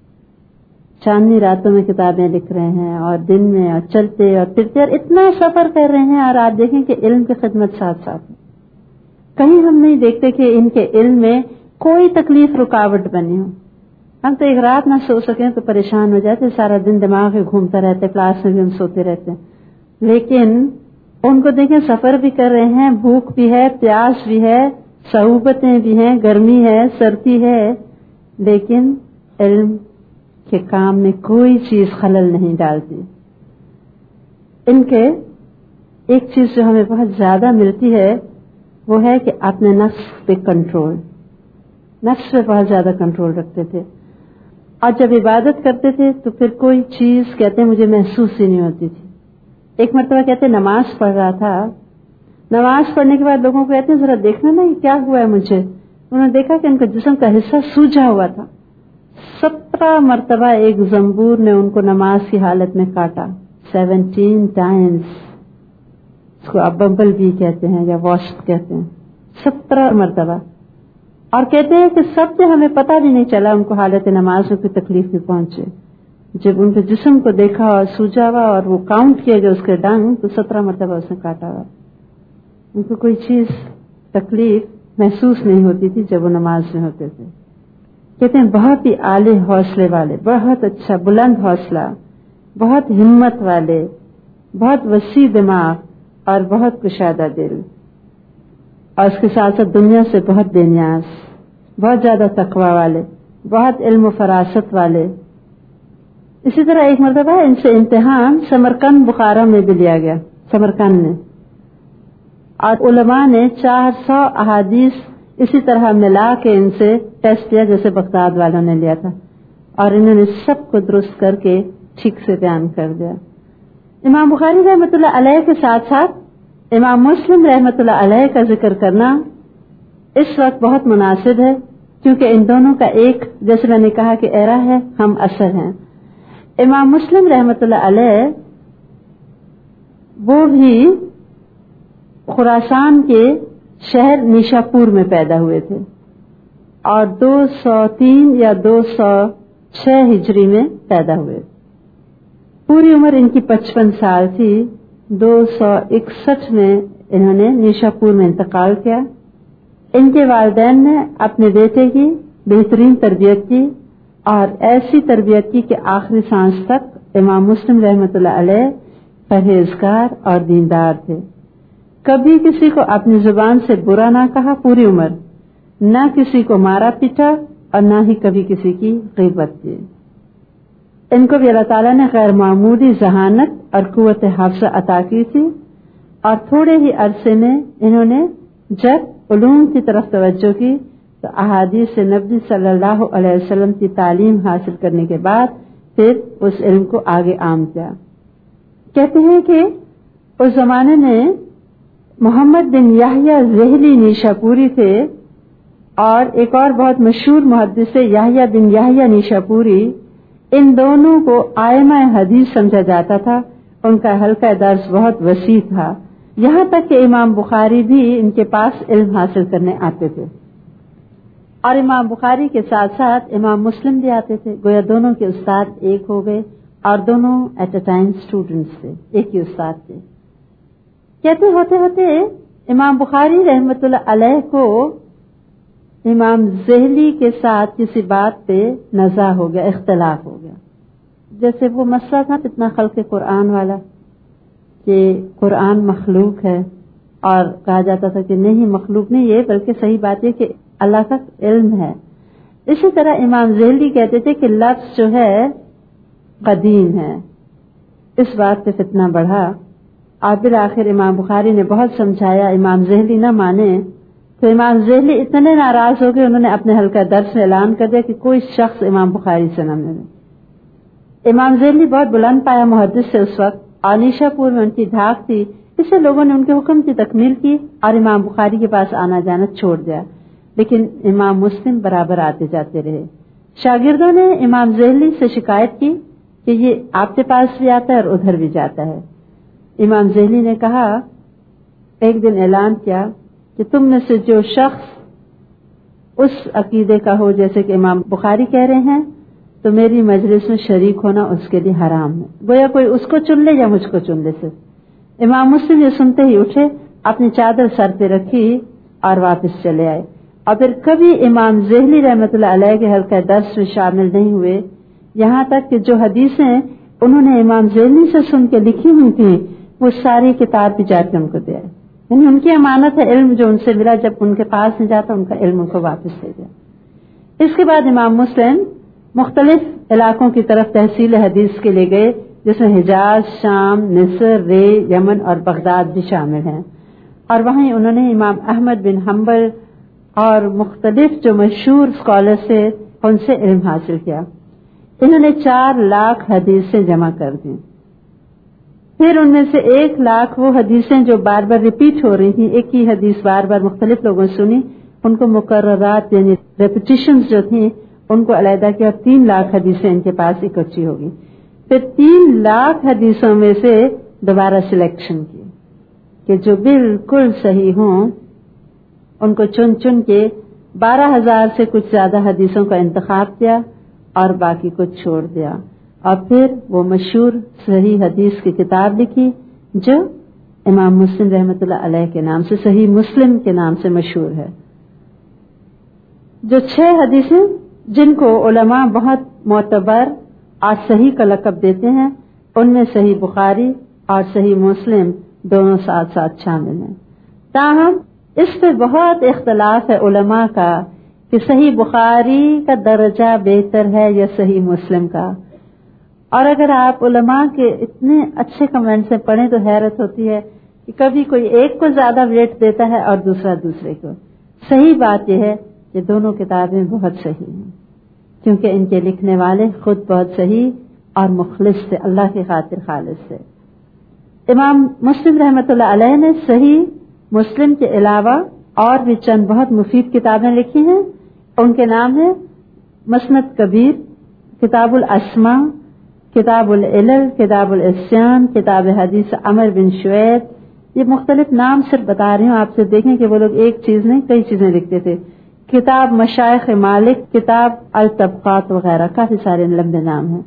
چاندنی راتوں میں کتابیں لکھ رہے ہیں اور دن میں اور چلتے اور پھرتے اور اتنا سفر کر رہے ہیں اور آپ دیکھیں کہ علم کی خدمت ساتھ ہے. کہیں ہم نہیں دیکھتے کہ ان کے علم میں کوئی تکلیف رکاوٹ بنی ہو. ہم تو ایک رات نہ سو سکیں تو پریشان ہو جاتے، سارا دن دماغ میں گھومتا رہتا ہے، کلاس میں بھی ہم سوتے رہتے ہیں. لیکن ان کو دیکھیں سفر بھی کر رہے ہیں، بھوک بھی ہے، پیاس بھی ہے، صعوبتیں بھی ہیں، گرمی ہے، سردی ہے، لیکن علم کے کام میں کوئی چیز خلل نہیں ڈالتی. ان کے ایک چیز جو ہمیں بہت زیادہ ملتی ہے وہ ہے کہ اپنے نفس پہ کنٹرول، نفس پہ بہت زیادہ کنٹرول رکھتے تھے. اور جب عبادت کرتے تھے تو پھر کوئی چیز کہتے ہیں مجھے محسوس ہی نہیں ہوتی تھی. ایک مرتبہ کہتے ہیں نماز پڑھ رہا تھا، نماز پڑھنے کے بعد لوگوں کو کہتے ہیں ذرا دیکھنا نا یہ کیا ہوا ہے مجھے. انہوں نے دیکھا کہ ان کا جسم کا حصہ سوجا ہوا تھا. 17 مرتبہ ایک زنبور نے ان کو نماز کی حالت میں کاٹا. 17 ٹائمز. اس کو اب بمبل بھی کہتے ہیں یا واسپ کہتے ہیں. 17 مرتبہ. اور کہتے ہیں کہ سب سے ہمیں پتہ بھی نہیں چلا ان کو حالت نماز میں کوئی تکلیف بھی پہنچے. جب ان کے جسم کو دیکھا اور سوجا ہوا اور وہ کاؤنٹ کیا گیا اس کے ڈنگ تو 17 مرتبہ اس نے کاٹا ہوا. ان کو کوئی چیز تکلیف محسوس نہیں ہوتی تھی جب وہ نماز میں ہوتے تھے. کہتے ہیں بہت ہی اعلی حوصلے والے، بہت اچھا بلند حوصلہ، بہت ہمت والے، بہت وسیع دماغ اور بہت کشادہ دل، اور اس کے ساتھ ساتھ دنیا سے بہت بے نیاز، بہت زیادہ تقوی والے، بہت علم و فراست والے. اسی طرح ایک مرتبہ ان سے امتحان سمرقند بخارا میں بھی لیا گیا، سمرقند میں، اور علماء نے 400 احادیث اسی طرح ملا کے ان سے ٹیسٹ کیا جیسے بغداد والوں نے لیا تھا، اور انہوں نے سب کو درست کر کے ٹھیک سے بیان کر دیا. امام بخاری رحمۃ اللہ علیہ کے ساتھ ساتھ امام مسلم رحمۃ اللہ علیہ کا ذکر کرنا اس وقت بہت مناسب ہے، کیونکہ ان دونوں کا ایک جیسے میں نے کہا کہ ایرا ہے، ہم اثر ہیں. امام مسلم رحمۃ اللہ علیہ وہ بھی خراسان کے شہر نیشاپور میں پیدا ہوئے تھے اور 203 یا 206 ہجری میں پیدا ہوئے. पूरी उम्र इनकी 55 साल थी। 261 में इन्होंने निशापुर में इंतकाल किया। इनके वालिदैन ने अपने बेटे की बेहतरीन तरबियत की और ऐसी तरबियत की कि आखिरी सांस तक इमाम मुस्लिम रहमतुल्लाह अलैह परहेजगार और दीनदार थे। कभी किसी को अपनी जुबान से बुरा ना कहा पूरी उम्र, न किसी को मारा पीटा और न ही कभी किसी की ग़ीबत की। इनको भी अल्लाह ताला ने गैर मामूली ज़हानत और कुव्वत हाफ़िज़ा अता की थी और थोड़े ही अरसे में इन्होंने जब उलूम की तरफ तवज्जो की तो अहादीस नबी सल्लल्लाहु अलैहि वसल्लम की तालीम हासिल करने के बाद फिर उस इल्म को आगे आम किया। कहते हैं कि उस जमाने में मोहम्मद बिन याहिया ज़हली निशापुरी थे और एक और बहुत मशहूर मुहद्दिस याहिया बिन याहिया निशापुरी। इन दोनों को आइमा हदीस समझा जाता था। उनका हल्का दर्स बहुत वसी था, यहाँ तक कि इमाम बुखारी भी इनके पास इल्म हासिल करने आते थे और इमाम बुखारी के साथ साथ इमाम मुस्लिम भी आते थे। गोया दोनों के उस्ताद एक हो गए और दोनों एट अ टाइम स्टूडेंट्स थे, एक ही उस्ताद थे। कहते होते होते इमाम बुखारी रहमतुल्लाह अलैह को इमाम ज़हली के साथ किसी बात पे नज़ा हो गया, इख्तलाफ हो गया। जैसे वो मसला था कितना खल्क़ कुरान वाला कि कुरान मखलूक है और कहा जाता था कि नहीं मखलूक नहीं है, बल्कि सही बात है कि अल्लाह का इल्म है। इसी तरह इमाम ज़हली कहते थे कि लफ्ज़ जो है कदीम है। इस बात पे फितना बढ़ा और फिर आखिर इमाम बुखारी ने बहुत समझाया, इमाम ज़हली न माने तो इमाम ज़हली इतने नाराज हो गए, उन्होंने अपने हल्का दर्स में ऐलान कर दिया कि कोई शख्स इमाम बुखारी से न मिले। इमाम ज़हली बहुत बुलंद पाया मुहद्दिस से उस वक्त और निशापुर में उनकी धाक थी, इससे लोगों ने उनके हुक्म की तकमील की और इमाम बुखारी के पास आना जाना छोड़ दिया। लेकिन इमाम मुस्लिम बराबर आते जाते रहे। शागिर्दों ने इमाम ज़हली से शिकायत की कि ये आपके पास भी आता है और उधर भी जाता है। इमाम ज़हली ने कहा, एक दिन ऐलान किया कि तुम में से जो शख्स उस अकीदे का हो जैसे कि इमाम बुखारी कह रहे हैं तो मेरी मजलिस में शरीक होना उसके लिए हराम है। गोया कोई उसको चुन ले या मुझको चुन ले। सिर्फ इमाम मुस्लिम ये सुनते ही उठे, अपनी चादर सर पे रखी और वापस चले आए और फिर कभी इमाम ज़हली रहमतुल्लाह अलैह के हल्का दर्स में शामिल नहीं हुए। यहाँ तक कि जो हदीसें उन्होंने इमाम ज़हली से सुन के लिखी हुई थी वो सारी किताब भी जाकर उनको दे आए। यानी उनकी अमानत है, इल्म जो उनसे मिला जब उनके पास नहीं जाता उनका इल्म उनको वापस दे दिया। इसके बाद इमाम मुस्लिम मुख्तलिफ इलाकों की तरफ तहसील हदीस के लिए गए, जिसमें हिजाज, शाम, मिस्र, रे, यमन और बगदाद भी शामिल हैं और वहीं उन्होंने इमाम अहमद बिन हम्बल और मुख्तलिफ जो मशहूर स्कॉलर से उनसे इल्म हासिल किया। इन्होंने 4 लाख हदीसें जमा कर दी। फिर उनमें से 1 लाख वो हदीसें जो बार बार रिपीट हो रही थी, एक ही हदीस बार बार मुख्तलिफ लोगों ने सुनी, उनको मुकर्ररात यानी रेपिटिशंस जो थी उनको अलहदा किया। 3 लाख हदीसें इनके पास इकट्ठी होगी। फिर 3 लाख हदीसों में से दोबारा सिलेक्शन की कि जो बिल्कुल सही हों उनको चुन चुन के 12,000 से कुछ ज्यादा हदीसों का इंतखाब किया और बाकी को छोड़ दिया और फिर वो मशहूर सही हदीस की किताब लिखी जो इमाम मुस्लिम रहमतुल्लाह अलैह के नाम से, सही मुस्लिम के नाम से मशहूर है। जो 6 हदीसें जिनको उलमा बहुत मोतबर और सही का लक़ब देते हैं, उनमें सही बुखारी और सही मुस्लिम दोनों साथ साथ शामिल हैं। ताहम इस पे बहुत इख्तलाफ है उलमा का कि सही बुखारी का दर्जा बेहतर है या सही मुस्लिम का। और अगर आप उलमा के इतने अच्छे कमेंट से पढ़ें तो हैरत होती है कि कभी कोई एक को ज्यादा वेट देता है और दूसरा दूसरे को। सही बात यह है कि दोनों किताबें बहुत सही हैं क्योंकि इनके लिखने वाले खुद बहुत सही और मुखलिस थे, अल्लाह की खातिर खालिस थे। इमाम मुस्लिम रहमतुल्लाह अलैह ने सही मुस्लिम के अलावा और भी चंद बहुत मुफीद किताबें लिखी हैं। उनके नाम है मसनद कबीर, किताबुल अस्मा, किताबुल इलल, किताबुल इस्यान, किताब हदीस अमर बिन शुएब। ये मुख्तलिफ नाम सिर्फ बता रही हूँ आपसे, देखें कि वो लोग एक चीज नहीं कई चीजें लिखते थे। किताब मशाइख मालिक, किताब अल तबकात वगैरह, काफी सारे लंबे नाम हैं।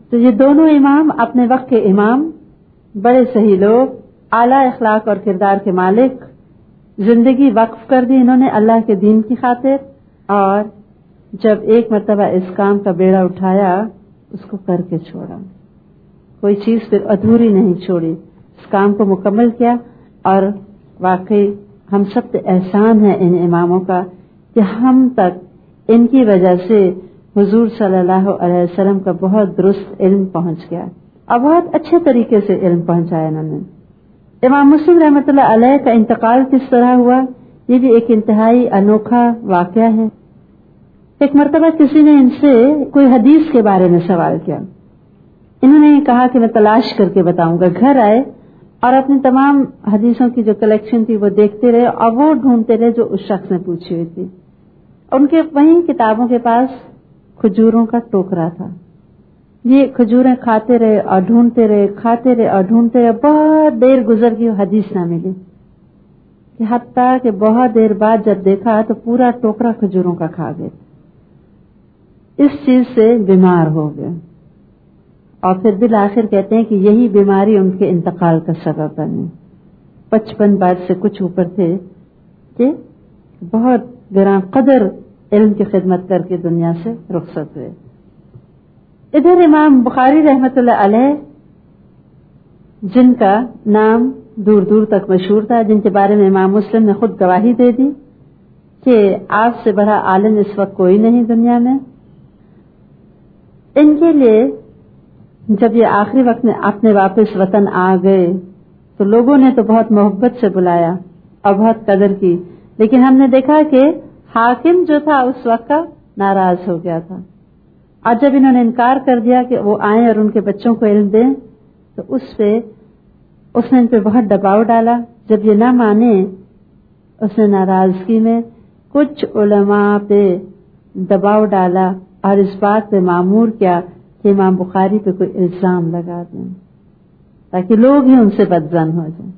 تو یہ دونوں امام اپنے وقت کے امام، بڑے صحیح لوگ، اعلیٰ اخلاق اور کردار کے مالک، زندگی وقف کر دی انہوں نے اللہ کے دین کی خاطر، اور جب ایک مرتبہ اس کام کا بیڑا اٹھایا اس کو کر کے چھوڑا، کوئی چیز پھر ادھوری نہیں چھوڑی، اس کام کو مکمل کیا۔ اور واقعی ہم سب پہ احسان ہے ان اماموں کا کہ ہم تک ان کی وجہ سے حضور صلی اللہ علیہ وسلم کا بہت درست علم پہنچ گیا اور بہت اچھے طریقے سے علم پہنچایا انہوں نے۔ امام مسلم رحمۃ اللہ علیہ کا انتقال کس طرح ہوا، یہ بھی ایک انتہائی انوکھا واقعہ ہے۔ ایک مرتبہ کسی نے ان سے کوئی حدیث کے بارے میں سوال کیا، انہوں نے کہا کہ میں تلاش کر کے بتاؤں گا۔ گھر آئے اور اپنی تمام حدیثوں کی جو کلیکشن تھی وہ دیکھتے رہے اور وہ ڈھونڈتے رہے جو اس شخص نے پوچھی ہوئی تھی۔ ان کے وہیں کتابوں کے پاس کھجوروں کا ٹوکرا تھا، یہ کھجوریں کھاتے رہے اور ڈھونڈتے رہے، کھاتے رہے اور ڈھونڈتے رہے، بہت دیر گزر گئی حدیث نہ ملی، کہ حتیٰ کہ بہت دیر بعد جب دیکھا تو پورا ٹوکرا کھجوروں کا کھا گئے، اس چیز سے بیمار ہو گئے، اور پھر بالآخر کہتے ہیں کہ یہی بیماری ان کے انتقال کا سبب بنی۔ 55 برس سے کچھ اوپر تھے کہ بہت گراں قدر علم کی خدمت کر کے دنیا سے رخصت ہوئے۔ ادھر امام بخاری رحمۃ اللہ علیہ، جن کا نام دور دور تک مشہور تھا، جن کے بارے میں امام مسلم نے خود گواہی دے دی کہ آپ سے بڑا عالم اس وقت کوئی نہیں دنیا میں، ان کے لیے جب یہ آخری وقت میں اپنے واپس وطن آ گئے تو لوگوں نے تو بہت محبت سے بلایا اور بہت قدر کی، لیکن ہم نے دیکھا کہ حاکم جو تھا اس وقت کا ناراض ہو گیا تھا، اور جب انہوں نے انکار کر دیا کہ وہ آئیں اور ان کے بچوں کو علم دیں تو اس نے ان پہ بہت دباؤ ڈالا۔ جب یہ نہ مانے اس نے ناراضگی میں کچھ علماء پہ دباؤ ڈالا اور اس بات پہ مامور کیا کہ امام بخاری پہ کوئی الزام لگا دیں تاکہ لوگ ہی ان سے بدظن ہو جائیں۔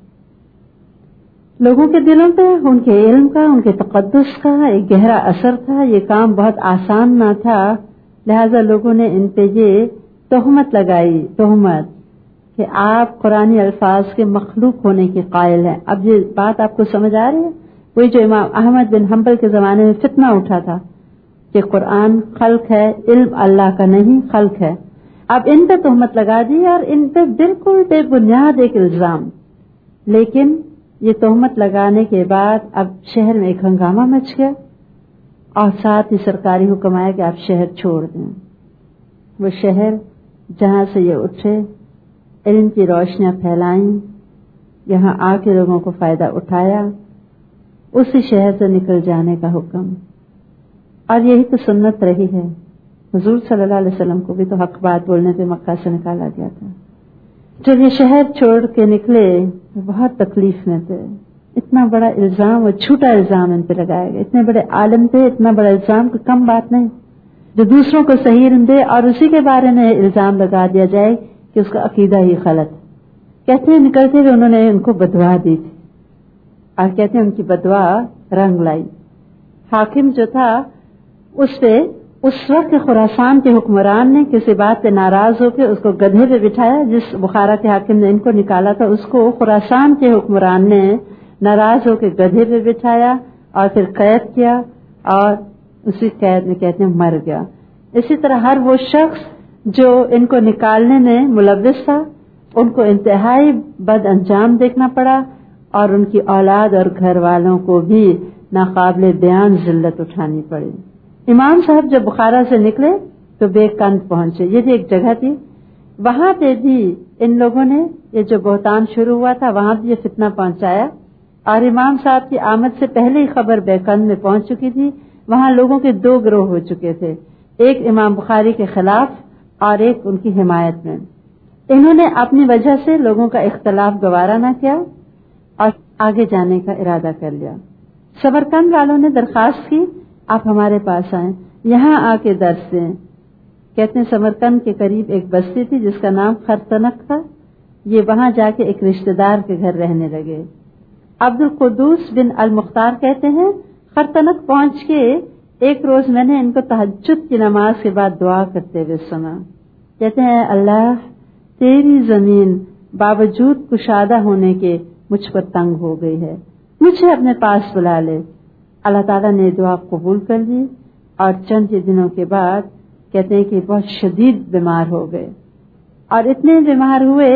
لوگوں کے دلوں پہ ان کے علم کا، ان کے تقدس کا ایک گہرا اثر تھا، یہ کام بہت آسان نہ تھا، لہذا لوگوں نے ان پہ یہ تہمت لگائی، تہمت کہ آپ قرآنی الفاظ کے مخلوق ہونے کے قائل ہیں۔ اب یہ بات آپ کو سمجھ آ رہی ہے؟ وہی جو امام احمد بن حنبل کے زمانے میں فتنہ اٹھا تھا کہ قرآن خلق ہے، علم اللہ کا نہیں خلق ہے، اب ان پہ تہمت لگا دی اور ان پہ بالکل بے بنیاد ایک الزام، لیکن یہ تہمت لگانے کے بعد اب شہر میں ایک ہنگامہ مچ گیا اور ساتھ ہی سرکاری حکم آیا کہ آپ شہر چھوڑ دیں۔ وہ شہر جہاں سے یہ اٹھے، علم کی روشنیاں پھیلائیں، یہاں آ کے لوگوں کو فائدہ اٹھایا، اسی شہر سے نکل جانے کا حکم، اور یہی تو سنت رہی ہے۔ حضور صلی اللہ علیہ وسلم کو بھی تو حق بات بولنے پہ مکہ سے نکالا گیا تھا۔ جب یہ شہر چھوڑ کے نکلے تو بہت تکلیف میں تھے، اتنا بڑا الزام اور چھوٹا الزام ان پہ لگایا گیا، اتنے بڑے عالم تھے، اتنا بڑا الزام کوئی کم بات نہیں، جو دوسروں کو صحیح علم دے اور اسی کے بارے میں الزام لگا دیا جائے کہ اس کا عقیدہ ہی غلط۔ کہتے ہیں نکلتے ہوئے انہوں نے ان کو بدوا دی تھی، اور کہتے ہیں ان کی بدوا رنگ لائی۔ حاکم جو تھا اس پہ اس وقت خراسان کے حکمران نے کسی بات پہ ناراض ہو کے اس کو گدھے پہ بٹھایا، جس بخارا کے حاکم نے ان کو نکالا تھا اس کو خراسان کے حکمران نے ناراض ہو کے گدھے پہ بٹھایا اور پھر قید کیا، اور اسی قید میں کہتے ہیں مر گیا۔ اسی طرح ہر وہ شخص جو ان کو نکالنے میں ملوث تھا ان کو انتہائی بد انجام دیکھنا پڑا، اور ان کی اولاد اور گھر والوں کو بھی ناقابل بیان ذلت اٹھانی پڑی۔ امام صاحب جب بخارا سے نکلے تو بے قند پہنچے، یہ بھی ایک جگہ تھی، وہاں پہ بھی ان لوگوں نے یہ جو بہتان شروع ہوا تھا وہاں بھی یہ فتنہ پہنچایا، اور امام صاحب کی آمد سے پہلے ہی خبر بے قند میں پہنچ چکی تھی۔ وہاں لوگوں کے دو گروہ ہو چکے تھے، ایک امام بخاری کے خلاف اور ایک ان کی حمایت میں۔ انہوں نے اپنی وجہ سے لوگوں کا اختلاف گوارا نہ کیا اور آگے جانے کا ارادہ کر لیا۔ سمرقند والوں نے درخواست کی آپ ہمارے پاس آئیں، یہاں آ کے درس دیں۔ کہتے ہیں سمرقند کے قریب ایک بستی تھی جس کا نام خرتنک تھا، یہ وہاں جا کے ایک رشتہ دار کے گھر رہنے لگے۔ عبد القدوس بن المختار کہتے ہیں خرتنک پہنچ کے ایک روز میں نے ان کو تہجد کی نماز کے بعد دعا کرتے ہوئے سنا، کہتے ہیں اللہ تیری زمین باوجود کشادہ ہونے کے مجھ پر تنگ ہو گئی ہے، مجھے اپنے پاس بلا لے۔ اللہ تعالیٰ نے دعا قبول کر لی اور چند ہی دنوں کے بعد کہتے ہیں کہ بہت شدید بیمار ہو گئے، اور اتنے بیمار ہوئے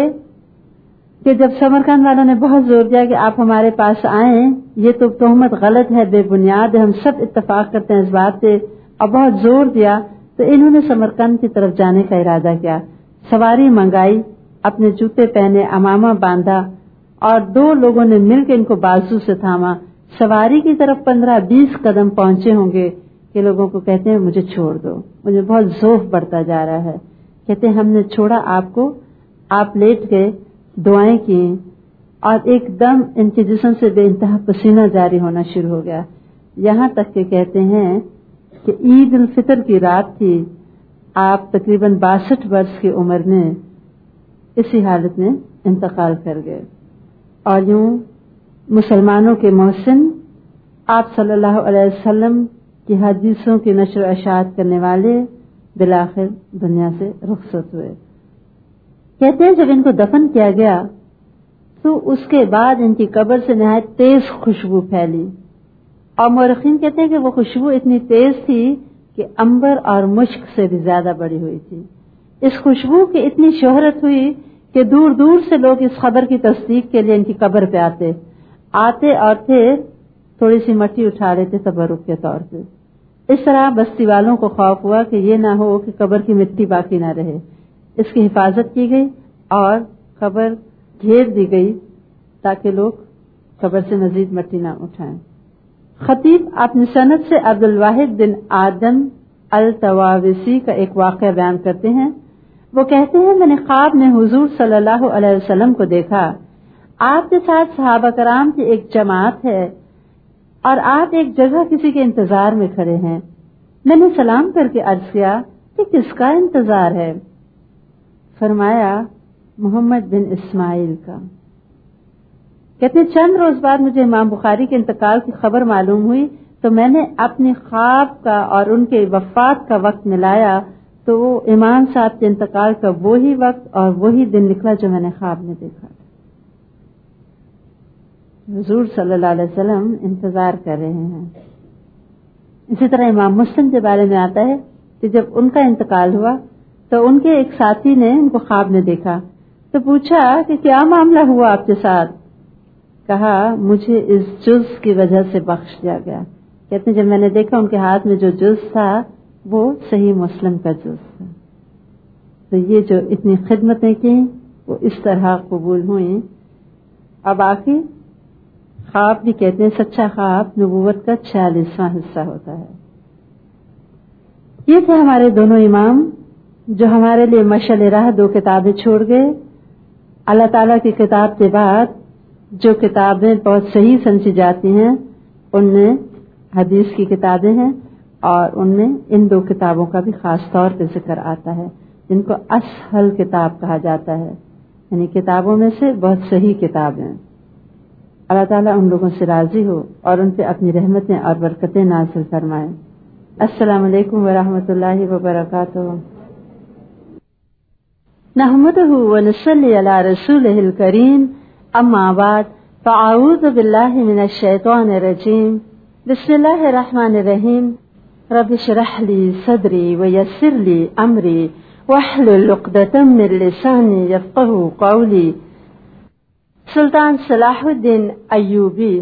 کہ جب سمرقند والوں نے بہت زور دیا کہ آپ ہمارے پاس آئیں، یہ تو تہمت غلط ہے، بے بنیاد ہے، ہم سب اتفاق کرتے ہیں اس بات پہ، اور بہت زور دیا، تو انہوں نے سمرقند کی طرف جانے کا ارادہ کیا، سواری منگائی، اپنے جوتے پہنے، امامہ باندھا، اور 2 لوگوں نے مل کے ان کو بازو سے تھاما، سواری کی طرف 15-20 قدم پہنچے ہوں گے کہ لوگوں کو کہتے ہیں مجھے چھوڑ دو، مجھے بہت ذوف بڑھتا جا رہا ہے۔ کہتے ہیں ہم نے چھوڑا آپ کو، آپ لیٹ گئے، دعائیں کی، اور ایک دم ان کے جسم سے بے انتہا پسینہ جاری ہونا شروع ہو گیا، یہاں تک کہ کہتے ہیں کہ عید الفطر کی رات تھی، آپ تقریباً 62 برس کی عمر میں اسی حالت میں انتقال کر گئے۔ اور یوں مسلمانوں کے محسن، آپ صلی اللہ علیہ وسلم کی حدیثوں کی نشر و اشاعت کرنے والے بالآخر دنیا سے رخصت ہوئے۔ کہتے ہیں جب ان کو دفن کیا گیا تو اس کے بعد ان کی قبر سے نہایت تیز خوشبو پھیلی، اور مورخین کہتے ہیں کہ وہ خوشبو اتنی تیز تھی کہ عنبر اور مشک سے بھی زیادہ بڑی ہوئی تھی۔ اس خوشبو کی اتنی شہرت ہوئی کہ دور دور سے لوگ اس خبر کی تصدیق کے لیے ان کی قبر پہ آتے اور پھر تھوڑی سی مٹی اٹھا لیتے تبرک کے طور پہ۔ اس طرح بستی والوں کو خوف ہوا کہ یہ نہ ہو کہ قبر کی مٹی باقی نہ رہے، اس کی حفاظت کی گئی اور قبر گھیر دی گئی تاکہ لوگ قبر سے مزید مٹی نہ اٹھائیں۔ خطیب اپنی سند سے عبد الواحد بن آدم التواوسی کا ایک واقعہ بیان کرتے ہیں۔ وہ کہتے ہیں میں نے خواب میں حضور صلی اللہ علیہ وسلم کو دیکھا، آپ کے ساتھ صحابہ کرام کی ایک جماعت ہے اور آپ ایک جگہ کسی کے انتظار میں کھڑے ہیں۔ میں نے سلام کر کے عرض کیا کہ کس کا انتظار ہے؟ فرمایا محمد بن اسماعیل کا۔ کہتے ہیں چند روز بعد مجھے امام بخاری کے انتقال کی خبر معلوم ہوئی تو میں نے اپنے خواب کا اور ان کے وفات کا وقت ملایا تو وہ امام صاحب کے انتقال کا وہی وقت اور وہی دن نکلا جو میں نے خواب میں دیکھا تھا۔ حضور صلی اللہ علیہ وسلم انتظار کر رہے ہیں۔ اسی طرح امام مسلم کے بارے میں آتا ہے کہ جب ان کا انتقال ہوا تو ان کے ایک ساتھی نے ان کو خواب میں دیکھا تو پوچھا کہ کیا معاملہ ہوا آپ کے ساتھ؟ کہا مجھے اس جز کی وجہ سے بخش دیا گیا۔ کہتے ہیں جب میں نے دیکھا ان کے ہاتھ میں جو جز تھا وہ صحیح مسلم کا جز تھا۔ تو یہ جو اتنی خدمتیں کی وہ اس طرح قبول ہوئیں۔ اب آخر خواب بھی کہتے ہیں سچا خواب نبوت کا 46واں حصہ ہوتا ہے۔ یہ تھے ہمارے دونوں امام جو ہمارے لیے مشعل راہ 2 کتابیں چھوڑ گئے۔ اللہ تعالیٰ کی کتاب کے بعد جو کتابیں بہت صحیح سمجھی جاتی ہیں ان میں حدیث کی کتابیں ہیں، اور ان میں ان 2 کتابوں کا بھی خاص طور پہ ذکر آتا ہے جن کو اسہل کتاب کہا جاتا ہے، یعنی کتابوں میں سے بہت صحیح کتابیں۔ اللہ تعالیٰ ان لوگوں سے راضی ہو اور ان پہ اپنی رحمتیں اور برکتیں نازل فرمائے۔ السلام علیکم ورحمۃ اللہ وبرکاتہ۔ نحمدہ ونصلی علی رسولہ الکریم، اما بعد فاعوذ باللہ من الشیطان الرجیم، بسم اللہ الرحمن الرحیم۔ رب اشرح لی صدری ویسر لی امری واحلل عقدۃ من لسانی یفقہوا قولی۔ سلطان صلاح الدین ایوبی۔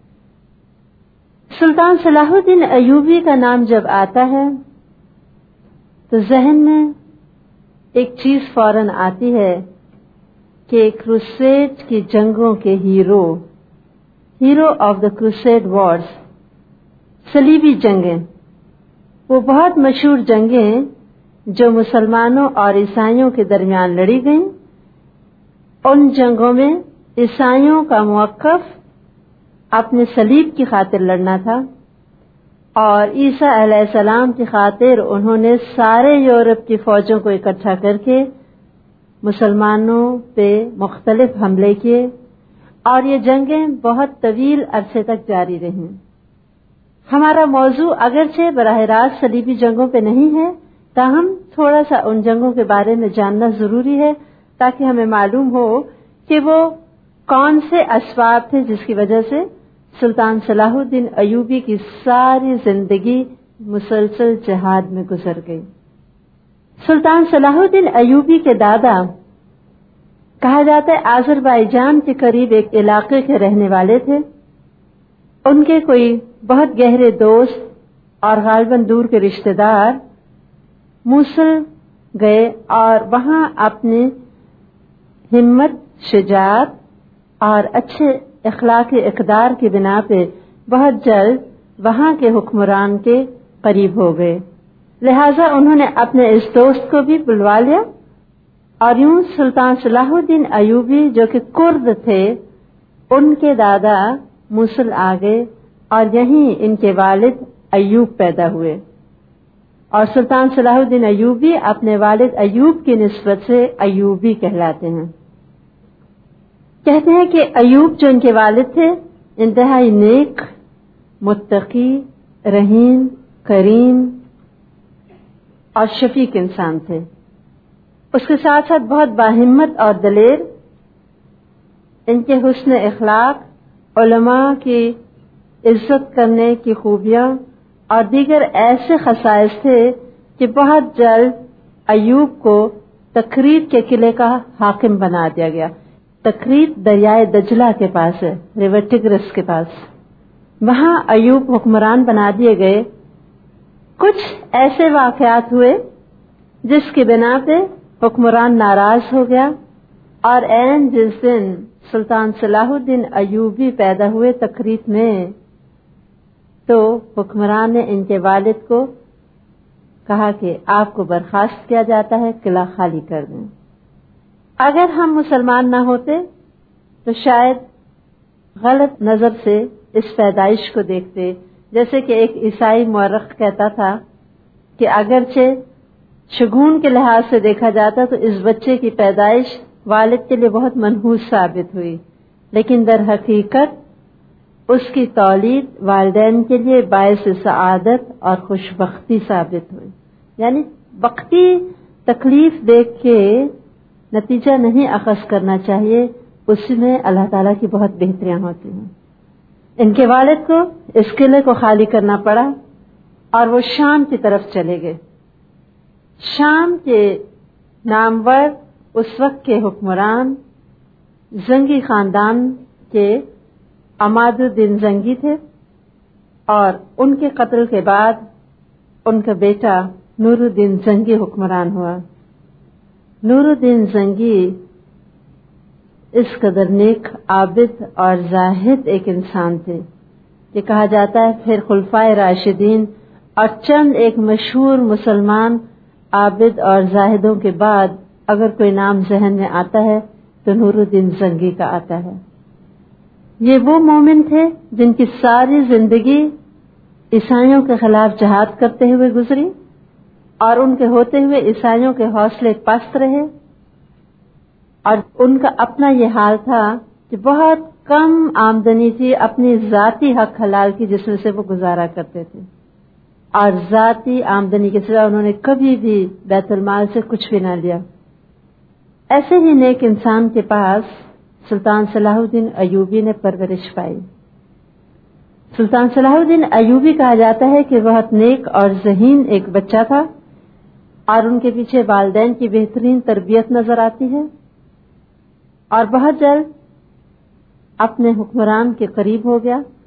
سلطان صلاح الدین ایوبی کا نام جب آتا ہے تو ذہن میں ایک چیز فوراً آتی ہے کہ کروسیڈ کی جنگوں کے hero of the crusade wars, صلیبی جنگیں، وہ بہت مشہور جنگیں جو مسلمانوں اور عیسائیوں کے درمیان لڑی گئیں۔ ان جنگوں میں عیسائیوں کا موقف اپنے صلیب کی خاطر لڑنا تھا، اور عیسیٰ علیہ السلام کی خاطر انہوں نے سارے یورپ کی فوجوں کو اکٹھا کر کے مسلمانوں پہ مختلف حملے کیے، اور یہ جنگیں بہت طویل عرصے تک جاری رہیں۔ ہمارا موضوع اگرچہ براہ راست صلیبی جنگوں پہ نہیں ہے، تاہم تھوڑا سا ان جنگوں کے بارے میں جاننا ضروری ہے تاکہ ہمیں معلوم ہو کہ وہ کون سے اسباب تھے جس کی وجہ سے سلطان صلاح الدین ایوبی کی ساری زندگی مسلسل جہاد میں گزر گئی۔ سلطان صلاح الدین ایوبی کے دادا کہا جاتا ہے آذربائیجان کے قریب ایک علاقے کے رہنے والے تھے۔ ان کے کوئی بہت گہرے دوست اور غالباً دور کے رشتہ دار موصل گئے اور وہاں اپنی ہمت، شجاعت اور اچھے اخلاقی اقدار کی بنا پہ بہت جلد وہاں کے حکمران کے قریب ہو گئے، لہذا انہوں نے اپنے اس دوست کو بھی بلوا لیا اور یوں سلطان صلاح الدین ایوبی جو کہ کرد تھے ان کے دادا موصل آ گئے اور یہیں ان کے والد ایوب پیدا ہوئے، اور سلطان صلاح الدین ایوبی اپنے والد ایوب کی نسبت سے ایوبی کہلاتے ہیں۔ کہتے ہیں کہ ایوب جو ان کے والد تھے انتہائی نیک، متقی، رحیم، کریم اور شفیق انسان تھے۔ اس کے ساتھ ساتھ بہت باہمت اور دلیر، ان کے حسن اخلاق، علماء کی عزت کرنے کی خوبیاں اور دیگر ایسے خصائص تھے کہ بہت جلد ایوب کو تکریت کے قلعے کا حاکم بنا دیا گیا۔ تکریت دریائے دجلہ کے پاس ہے، ریور ٹگرس کے پاس، وہاں ایوب حکمران بنا دیے گئے۔ کچھ ایسے واقعات ہوئے جس کی بنا پہ حکمران ناراض ہو گیا اور عین جس دن سلطان صلاح الدین ایوبی پیدا ہوئے تکریت میں، تو حکمران نے ان کے والد کو کہا کہ آپ کو برخاست کیا جاتا ہے، قلعہ خالی کر دیں۔ اگر ہم مسلمان نہ ہوتے تو شاید غلط نظر سے اس پیدائش کو دیکھتے، جیسے کہ ایک عیسائی مورخ کہتا تھا کہ اگرچہ شگون کے لحاظ سے دیکھا جاتا تو اس بچے کی پیدائش والد کے لیے بہت منحوس ثابت ہوئی، لیکن در حقیقت اس کی تولید والدین کے لیے باعث سعادت اور خوشبختی ثابت ہوئی۔ یعنی وقتی تکلیف دیکھ کے نتیجہ نہیں اخذ کرنا چاہیے، اس میں اللہ تعالیٰ کی بہت بہتریاں ہوتی ہیں۔ ان کے والد کو اس قلعے کو خالی کرنا پڑا اور وہ شام کی طرف چلے گئے۔ شام کے نامور اس وقت کے حکمران زنگی خاندان کے عماد الدین زنگی تھے، اور ان کے قتل کے بعد ان کا بیٹا نور الدین زنگی حکمران ہوا۔ نور الدین زنگی اس قدر نیک، عابد اور زاہد ایک انسان تھے کہ کہا جاتا ہے پھر خلفائے راشدین اور چند ایک مشہور مسلمان عابد اور زاہدوں کے بعد اگر کوئی نام ذہن میں آتا ہے تو نور الدین زنگی کا آتا ہے۔ یہ وہ مومن تھے جن کی ساری زندگی عیسائیوں کے خلاف جہاد کرتے ہوئے گزری، اور ان کے ہوتے ہوئے عیسائیوں کے حوصلے پست رہے، اور ان کا اپنا یہ حال تھا کہ بہت کم آمدنی تھی اپنی ذاتی حق حلال کی جس میں سے وہ گزارا کرتے تھے، اور ذاتی آمدنی کے سوا انہوں نے کبھی بھی بیت المال سے کچھ بھی نہ لیا۔ ایسے ہی نیک انسان کے پاس سلطان صلاح الدین ایوبی نے پرورش پائی۔ سلطان صلاح الدین ایوبی کہا جاتا ہے کہ بہت نیک اور ذہین ایک بچہ تھا، اور ان کے پیچھے والدین کی بہترین تربیت نظر آتی ہے، اور بہت جلد اپنے حکمران کے قریب ہو گیا